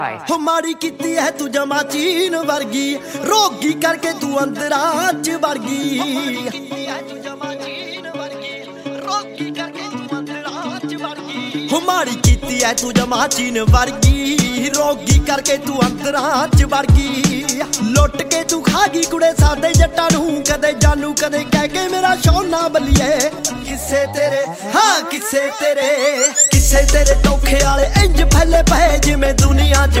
ਹੋ ਮਾੜੀ ਕੀਤੀ ਹੈ ਤੂੰ ਜਮਾ ਚੀਨ ਵਰਗੀ, ਰੋਗੀ ਕਰਕੇ ਤੂੰ ਅੰਦਰਾਂ ਚ ਵੜ ਗਈ। ਹੋ ਮਾੜੀ ਕੀਤੀ ਹੈ ਤੂੰ ਜਮਾ ਚੀਨ ਵਰਗੀ, ਰੋਗੀ ਕਰਕੇ ਤੂੰ ਅੰਦਰਾਂ ਚ ਵੜ ਗਈ। ਲੁੱਟ ਕੇ ਤੂੰ ਖਾ ਗਈ ਕੁੜੇ ਸਾਡੇ ਜੱਟਾਂ ਨੂੰ, ਕਦੇ ਜਾਨੂ ਕਦੇ ਕਹਿ ਕੇ ਮੇਰਾ ਸੋਨਾ ਬੱਲੀਏ। ਕਿਸੇ ਤੇਰੇ ਹਾਂ ਕਿਸੇ ਤੇਰੇ ਧੋਖੇ ਵਾਲੇ ਇੰਜ ਫੈਲੇ ਪਏ ਜਿਵੇਂ ਦੁਨੀਆ 'ਚ